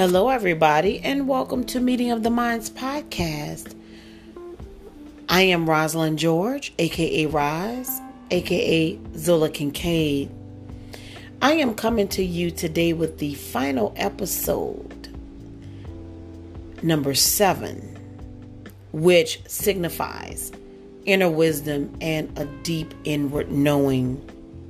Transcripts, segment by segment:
Hello, everybody, and welcome to Meeting of the Minds podcast. I am Rosalind George, aka Roz, aka Zola Kincaid. I am coming to you today with the final episode, number 7, which signifies inner wisdom and a deep inward knowing.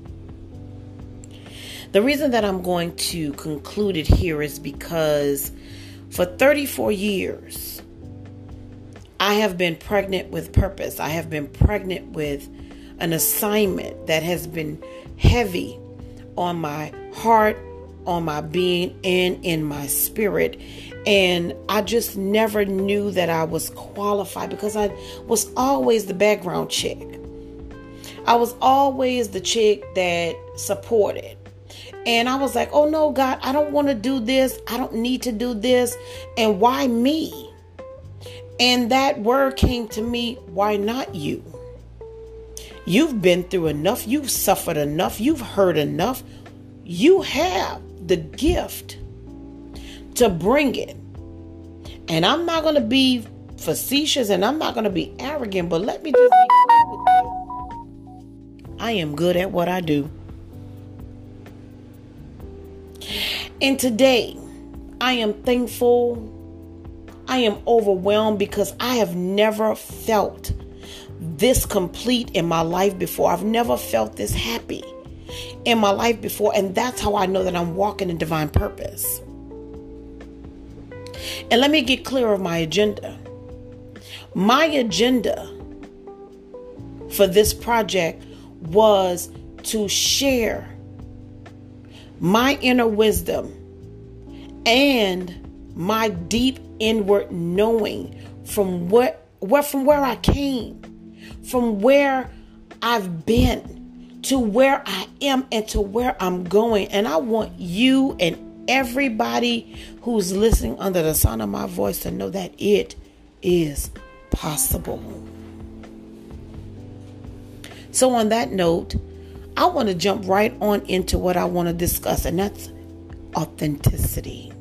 The reason that I'm going to conclude it here is because for 34 years, I have been pregnant with purpose. I have been pregnant with an assignment that has been heavy on my heart, on my being, and in my spirit. And I just never knew that I was qualified because I was always the background chick. I was always the chick that supported. And I was like, oh no, God, I don't want to do this. I don't need to do this. And why me? And that word came to me, why not you? You've been through enough. You've suffered enough. You've heard enough. You have the gift to bring it. And I'm not going to be facetious and I'm not going to be arrogant, but let me just be clear with you. I am good at what I do. And today, I am thankful. I am overwhelmed because I have never felt this complete in my life before. I've never felt this happy in my life before. And that's how I know that I'm walking in divine purpose. And let me get clear of my agenda. My agenda for this project was to share my inner wisdom and my deep inward knowing from where I came, from where I've been to where I am and to where I'm going. And I want you and everybody who's listening under the sound of my voice to know that it is possible. So on that note, I want to jump right on into what I want to discuss, and that's authenticity.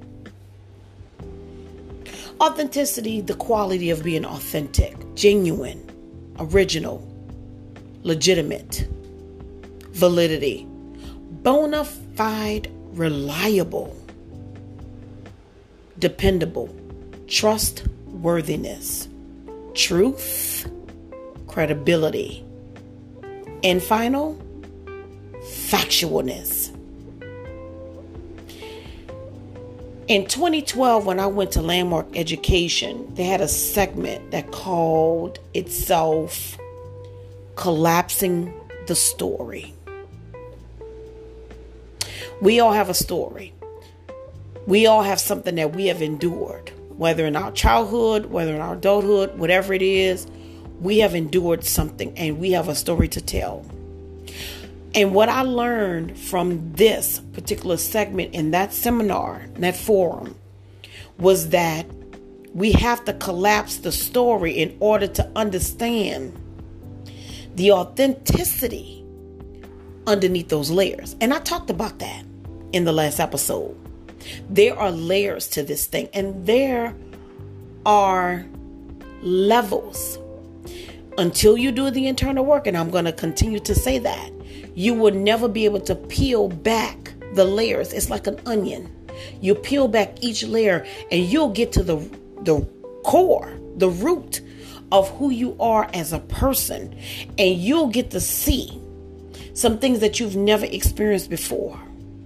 Authenticity, the quality of being authentic, genuine, original, legitimate, validity, bona fide, reliable, dependable, trustworthiness, truth, credibility, and final, factualness. In 2012, when I went to Landmark Education, they had a segment that called itself Collapsing the Story. We all have a story. We all have something that we have endured, whether in our childhood, whether in our adulthood, whatever it is, we have endured something and we have a story to tell. And what I learned from this particular segment in that seminar, in that forum, was that we have to collapse the story in order to understand the authenticity underneath those layers. And I talked about that in the last episode. There are layers to this thing, and there are levels. Until you do the internal work, and I'm going to continue to say that, you will never be able to peel back the layers. It's like an onion. You peel back each layer and you'll get to the core, the root of who you are as a person. And you'll get to see some things that you've never experienced before.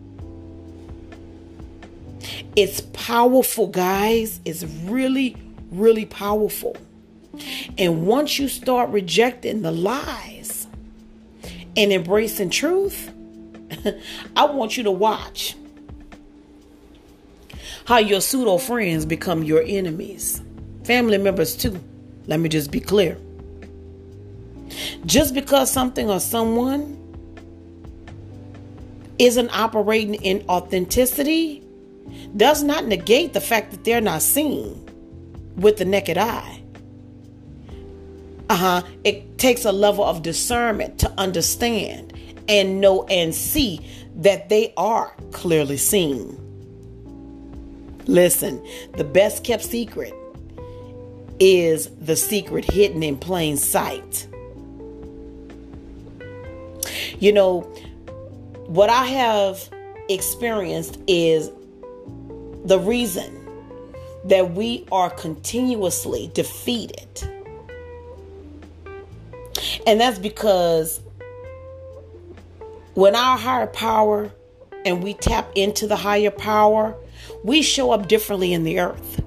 It's powerful, guys. It's really, really powerful. And once you start rejecting the lies and embracing truth, I want you to watch how your pseudo friends become your enemies. Family members too. Let me just be clear. Just because something or someone isn't operating in authenticity does not negate the fact that they're not seen with the naked eye. It takes a level of discernment to understand and know and see that they are clearly seen. Listen, the best kept secret is the secret hidden in plain sight. You know, what I have experienced is the reason that we are continuously defeated. And that's because when our higher power and we tap into the higher power, we show up differently in the earth.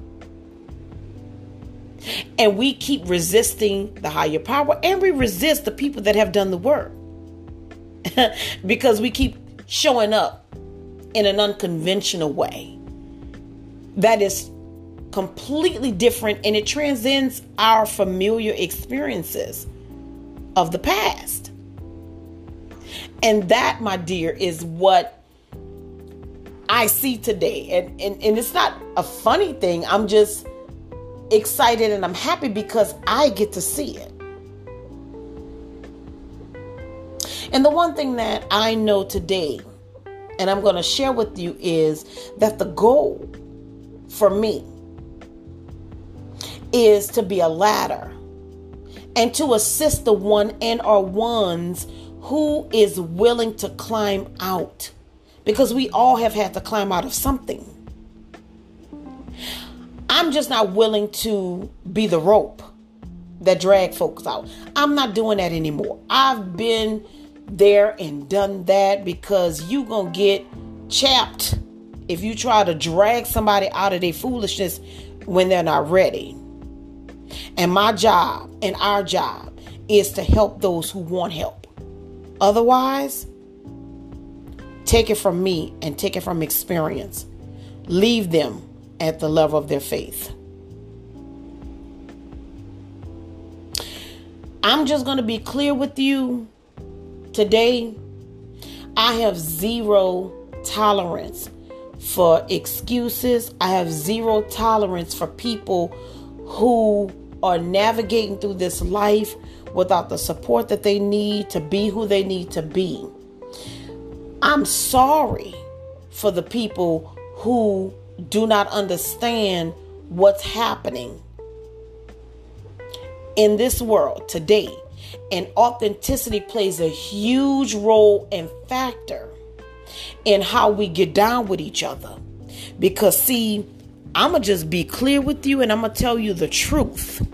And we keep resisting the higher power, and we resist the people that have done the work. Because we keep showing up in an unconventional way that is completely different, and it transcends our familiar experiences of the past. And that, my dear, is what I see today. And it's not a funny thing. I'm just excited and I'm happy because I get to see it. And the one thing that I know today, and I'm going to share with you, is that the goal for me is to be a ladder and to assist the one and or ones who is willing to climb out, because we all have had to climb out of something. I'm just not willing to be the rope that drag folks out. I'm not doing that anymore. I've been there and done that, because you gonna get chapped if you try to drag somebody out of their foolishness when they're not ready. And my job and our job is to help those who want help. Otherwise, take it from me and take it from experience. Leave them at the level of their faith. I'm just going to be clear with you today. I have zero tolerance for excuses. I have zero tolerance for people who are navigating through this life without the support that they need to be who they need to be. I'm sorry for the people who do not understand what's happening in this world today. And authenticity plays a huge role and factor in how we get down with each other. Because see, I'm going to just be clear with you and I'm going to tell you the truth.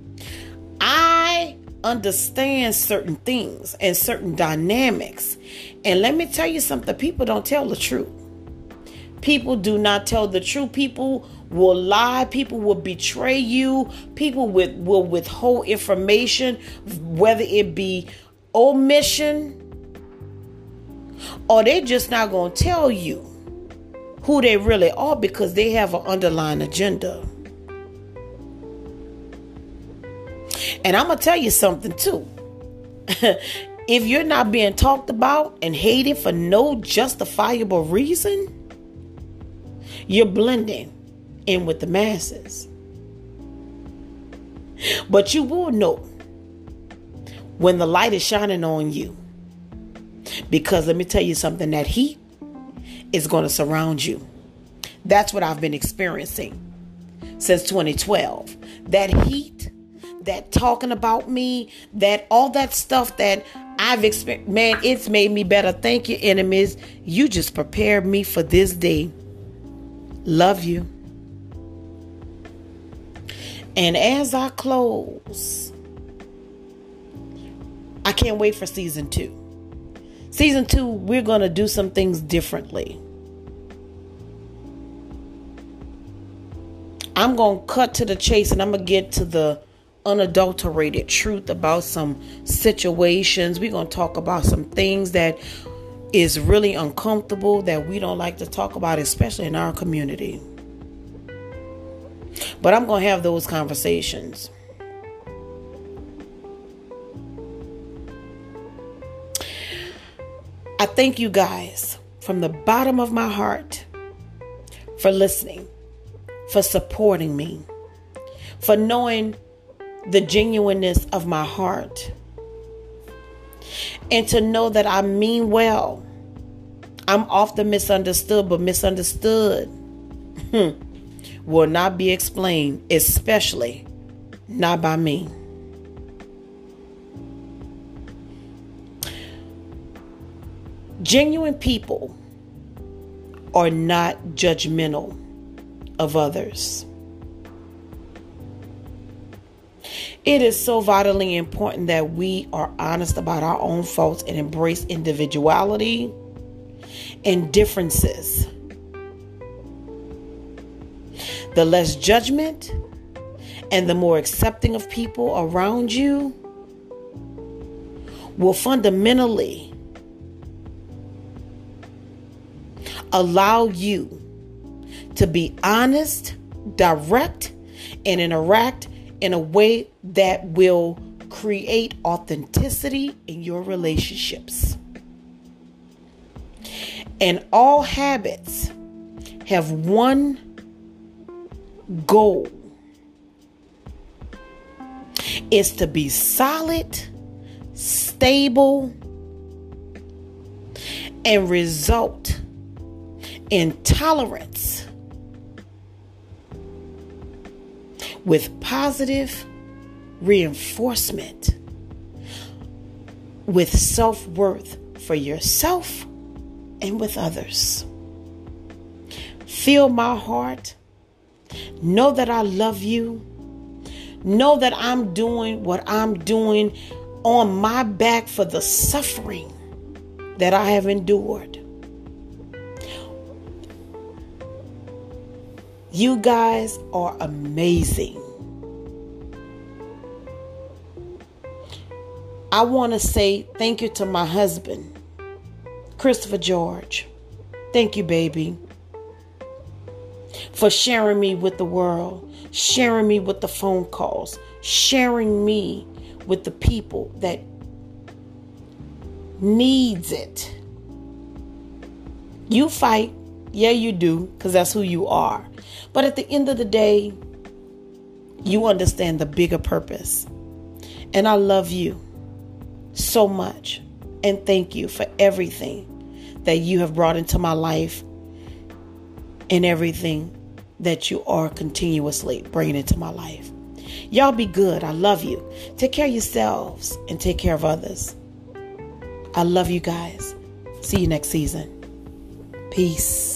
I understand certain things and certain dynamics. And let me tell you something, people don't tell the truth. People do not tell the truth. People will lie. People will betray you. People will withhold information, whether it be omission or they just not going to tell you who they really are because they have an underlying agenda. And I'm going to tell you something too. If you're not being talked about and hated for no justifiable reason, you're blending in with the masses. But you will know when the light is shining on you. Because let me tell you something, that heat is going to surround you. That's what I've been experiencing since 2012. That heat, that talking about me, that all that stuff that I've experienced, man, it's made me better. Thank you, enemies. You just prepared me for this day. Love you. And as I close, I can't wait for season 2. Season 2, we're going to do some things differently. I'm going to cut to the chase and I'm going to get to the unadulterated truth about some situations. We're going to talk about some things that is really uncomfortable that we don't like to talk about, especially in our community. But I'm going to have those conversations. I thank you guys from the bottom of my heart for listening, for supporting me, for knowing the genuineness of my heart, and to know that I mean well. I'm often misunderstood, but misunderstood will not be explained, especially not by me. Genuine people are not judgmental of others. It is so vitally important that we are honest about our own faults and embrace individuality and differences. The less judgment and the more accepting of people around you will fundamentally allow you to be honest, direct, and interact in a way that will create authenticity in your relationships. And all habits have one goal. It's to be solid, stable, and result in tolerance with positive reinforcement, with self-worth for yourself and with others. Feel my heart. Know that I love you. Know that I'm doing what I'm doing on my back for the suffering that I have endured. You guys are amazing. I want to say thank you to my husband, Christopher George. Thank you, baby, for sharing me with the world, sharing me with the phone calls, sharing me with the people that needs it. You fight. Yeah, you do, because that's who you are. But at the end of the day, you understand the bigger purpose. And I love you so much. And thank you for everything that you have brought into my life and everything that you are continuously bringing into my life. Y'all be good. I love you. Take care of yourselves and take care of others. I love you guys. See you next season. Peace.